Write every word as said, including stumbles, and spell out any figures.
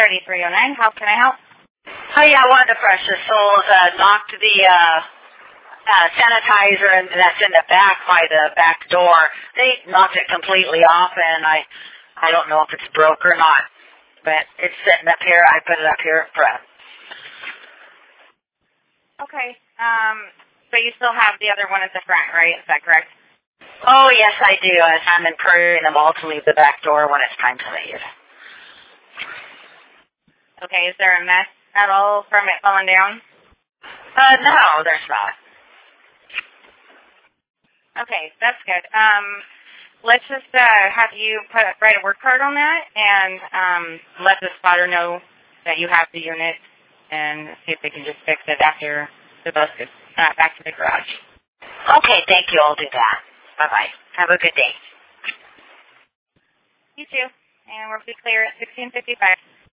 thirty-three oh nine. How can I help? Oh, yeah, one of the precious souls uh, knocked the uh, uh, sanitizer and that's in the back by the back door. They knocked it completely off, and I I don't know if it's broke or not, but it's sitting up here. I put it up here in front. Okay. Um, but you still have the other one at the front, right? Is that correct? Oh, yes, I do. I'm encouraging them all to leave the back door when it's time to leave. Okay, is there a mess at all from it falling down? Uh, no, there's not. Okay, that's good. Um, let's just uh, have you put write a work card on that and um, let the spotter know that you have the unit and see if they can just fix it after the bus gets uh, back to the garage. Okay, thank you. I'll do that. Bye-bye. Have a good day. You too. And we'll be clear at sixteen fifty-five.